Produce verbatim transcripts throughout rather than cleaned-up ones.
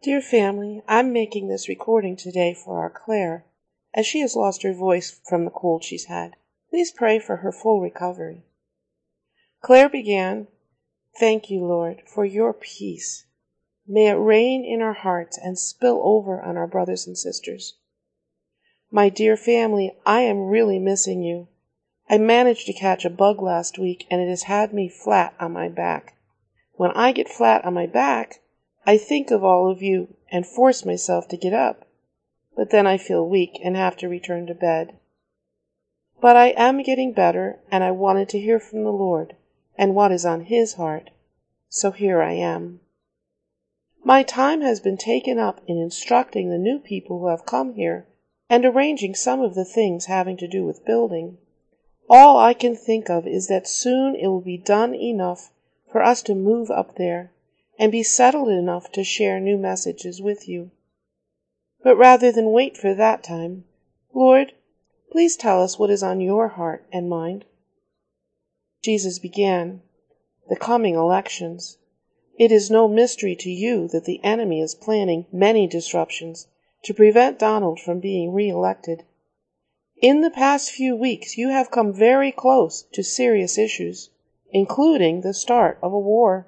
Dear family, I'm making this recording today for our Claire, as she has lost her voice from the cold she's had. Please pray for her full recovery. Claire began, "Thank you, Lord, for your peace. May it reign in our hearts and spill over on our brothers and sisters. My dear family, I am really missing you. I managed to catch a bug last week and it has had me flat on my back. When I get flat on my back, I think of all of you and force myself to get up, but then I feel weak and have to return to bed. But I am getting better, and I wanted to hear from the Lord and what is on His heart, so here I am. My time has been taken up in instructing the new people who have come here and arranging some of the things having to do with building. All I can think of is that soon it will be done enough for us to move up there and be settled enough to share new messages with you. But rather than wait for that time, Lord, please tell us what is on your heart and mind." Jesus began, "The coming elections. It is no mystery to you that the enemy is planning many disruptions to prevent Donald from being re-elected. In the past few weeks, you have come very close to serious issues, including the start of a war.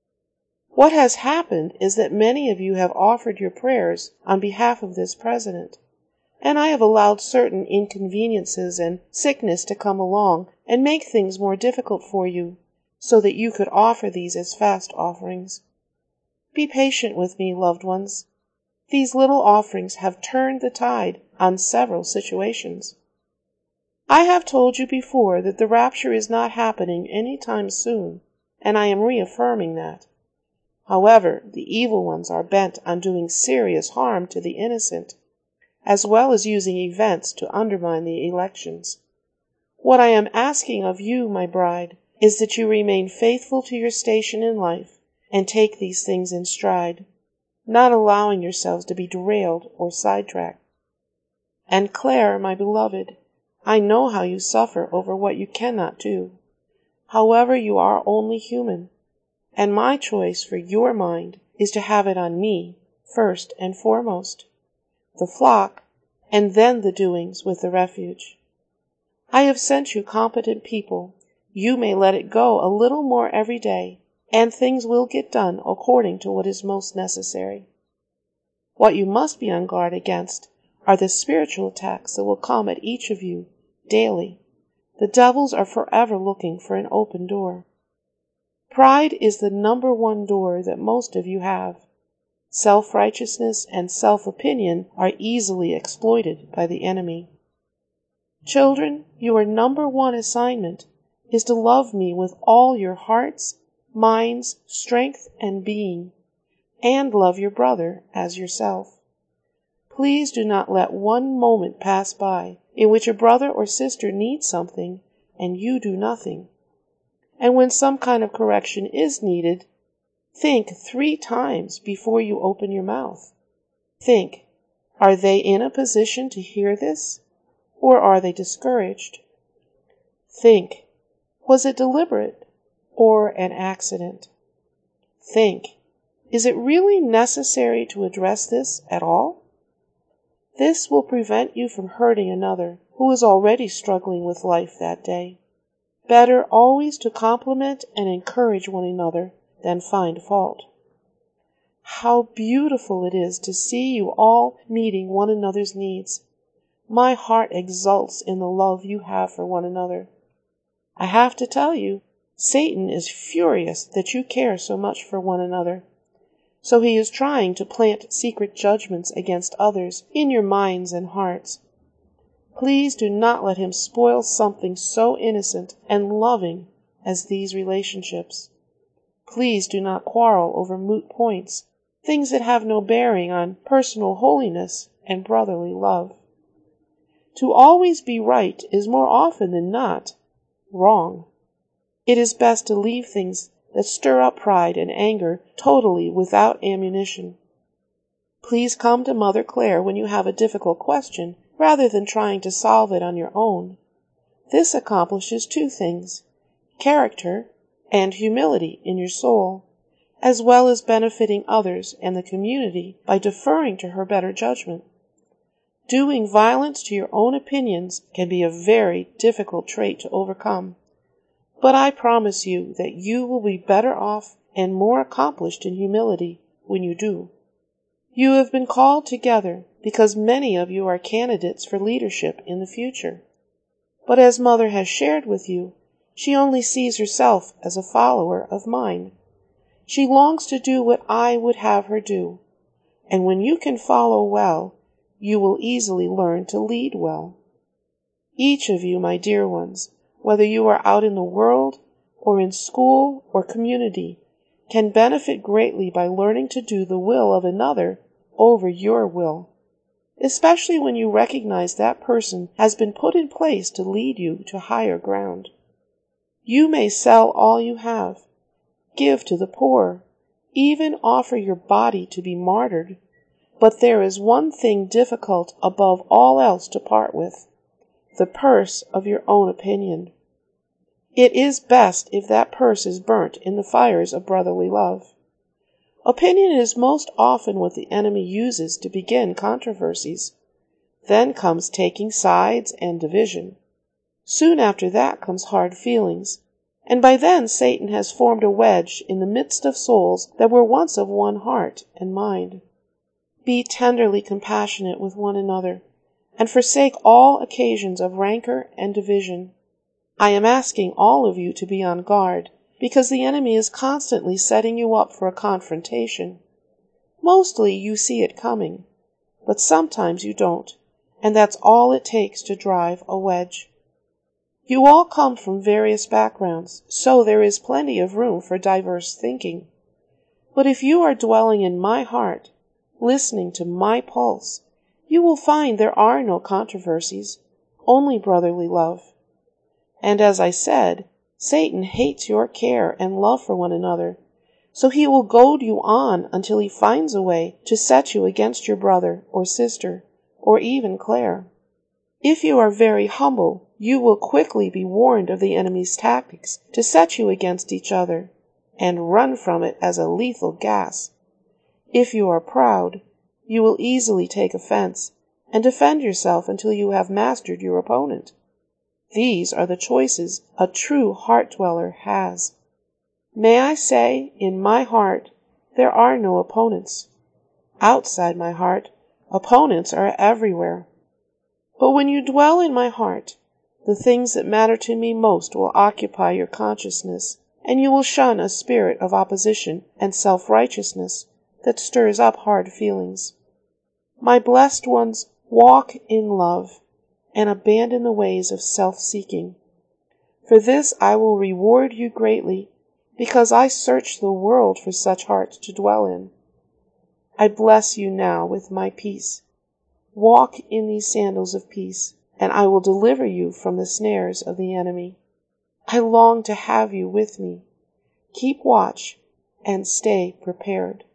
What has happened is that many of you have offered your prayers on behalf of this president, and I have allowed certain inconveniences and sickness to come along and make things more difficult for you, so that you could offer these as fast offerings. Be patient with me, loved ones. These little offerings have turned the tide on several situations. I have told you before that the rapture is not happening any time soon, and I am reaffirming that. However, the evil ones are bent on doing serious harm to the innocent, as well as using events to undermine the elections. What I am asking of you, my bride, is that you remain faithful to your station in life and take these things in stride, not allowing yourselves to be derailed or sidetracked. And Claire, my beloved, I know how you suffer over what you cannot do. However, you are only human, and my choice for your mind is to have it on me first and foremost, the flock, and then the doings with the refuge. I have sent you competent people. You may let it go a little more every day, and things will get done according to what is most necessary. What you must be on guard against are the spiritual attacks that will come at each of you daily. The devils are forever looking for an open door. Pride is the number one door that most of you have. Self-righteousness and self-opinion are easily exploited by the enemy. Children, your number one assignment is to love me with all your hearts, minds, strength, and being, and love your brother as yourself. Please do not let one moment pass by in which a brother or sister needs something and you do nothing. And when some kind of correction is needed, think three times before you open your mouth. Think, are they in a position to hear this, or are they discouraged? Think, was it deliberate or an accident? Think, is it really necessary to address this at all? This will prevent you from hurting another who is already struggling with life that day. Better always to compliment and encourage one another than find fault. How beautiful it is to see you all meeting one another's needs. My heart exults in the love you have for one another. I have to tell you, Satan is furious that you care so much for one another. So he is trying to plant secret judgments against others in your minds and hearts. Please do not let him spoil something so innocent and loving as these relationships. Please do not quarrel over moot points, things that have no bearing on personal holiness and brotherly love. To always be right is more often than not wrong. It is best to leave things that stir up pride and anger totally without ammunition. Please come to Mother Claire when you have a difficult question, rather than trying to solve it on your own. This accomplishes two things, character and humility in your soul, as well as benefiting others and the community by deferring to her better judgment. Doing violence to your own opinions can be a very difficult trait to overcome, but I promise you that you will be better off and more accomplished in humility when you do. You have been called together because many of you are candidates for leadership in the future. But as Mother has shared with you, she only sees herself as a follower of mine. She longs to do what I would have her do, and when you can follow well, you will easily learn to lead well. Each of you, my dear ones, whether you are out in the world or in school or community, can benefit greatly by learning to do the will of another over your will, especially when you recognize that person has been put in place to lead you to higher ground. You may sell all you have, give to the poor, even offer your body to be martyred, but there is one thing difficult above all else to part with, the purse of your own opinion. It is best if that purse is burnt in the fires of brotherly love. Opinion is most often what the enemy uses to begin controversies. Then comes taking sides and division. Soon after that comes hard feelings, and by then Satan has formed a wedge in the midst of souls that were once of one heart and mind. Be tenderly compassionate with one another, and forsake all occasions of rancor and division. I am asking all of you to be on guard, because the enemy is constantly setting you up for a confrontation. Mostly you see it coming, but sometimes you don't, and that's all it takes to drive a wedge. You all come from various backgrounds, so there is plenty of room for diverse thinking. But if you are dwelling in my heart, listening to my pulse, you will find there are no controversies, only brotherly love. And as I said, Satan hates your care and love for one another, so he will goad you on until he finds a way to set you against your brother or sister, or even Claire. If you are very humble, you will quickly be warned of the enemy's tactics to set you against each other, and run from it as a lethal gas. If you are proud, you will easily take offense and defend yourself until you have mastered your opponent. These are the choices a true heart dweller has. May I say, in my heart, there are no opponents. Outside my heart, opponents are everywhere. But when you dwell in my heart, the things that matter to me most will occupy your consciousness, and you will shun a spirit of opposition and self-righteousness that stirs up hard feelings. My blessed ones, walk in love, and abandon the ways of self-seeking. For this I will reward you greatly, because I search the world for such hearts to dwell in. I bless you now with my peace. Walk in these sandals of peace, and I will deliver you from the snares of the enemy. I long to have you with me. Keep watch and stay prepared.